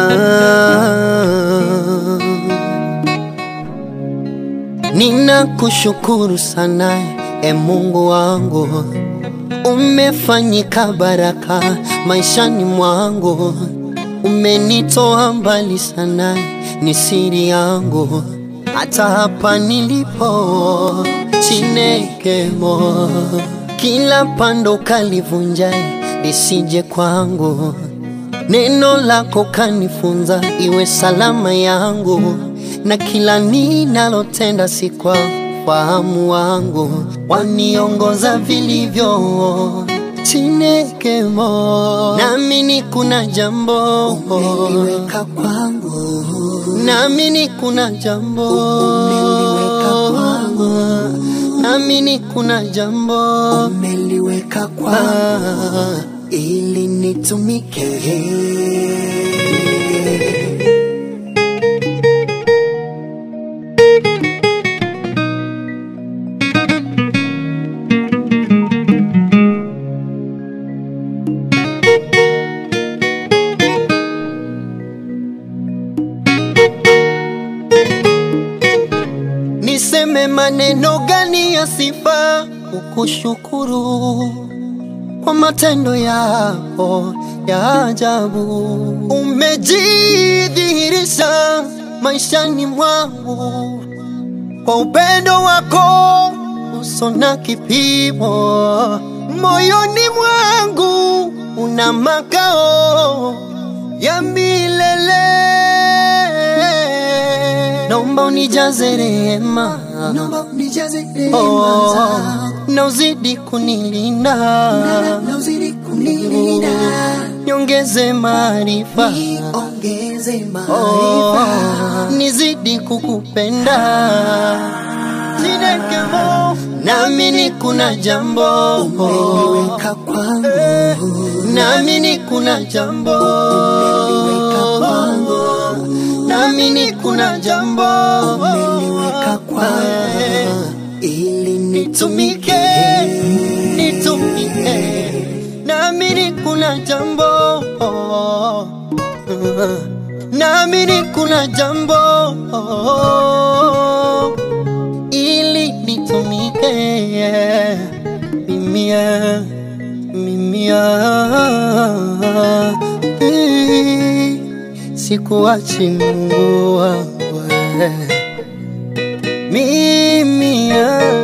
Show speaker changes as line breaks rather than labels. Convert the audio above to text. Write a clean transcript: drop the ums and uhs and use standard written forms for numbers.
Ninakushukuru sana Mungu wangu, umefanyika baraka maishani mwangu, umenitoa mbali sana, ni siri yangu hata hapa nilipo. Chinekemo kila pando kalivunja lisije kwangu, neno lako kanifunza iwe salama yangu, na kila ninalotenda si kwa fahamu wangu, waniongoza vilivyo. Chinekemo naamini kuna jambo umeliweka kwangu, naamini kuna jambo umeliweka kwangu, naamini kuna jambo umeliweka kwangu ili nitumike. Niseme maneno gani ya sifa kukushukuru kwa matendo yako ya ajabu. Umejidhihirisha maishani mwangu kwa upendo wako uso na kipimo. Moyoni mwangu una makao ya milele. Naomba unijaze rehema, naomba unijaze rehema, na uzidi kunilinda, na uzidi kunilinda, niongeze maarifa, niongeze maarifa, nizidi kukupenda. Chinekemo naamini kuna jambo umeliweka kwangu, naamini kuna jambo umeliweka kwangu, naamini kuna jambo umeliweka kwangu ili nitumike, nitumike. Naamini kuna jambo, naamini kuna jambo ili nitumike. Mimia, sikuachi Mungu wangu, mimia.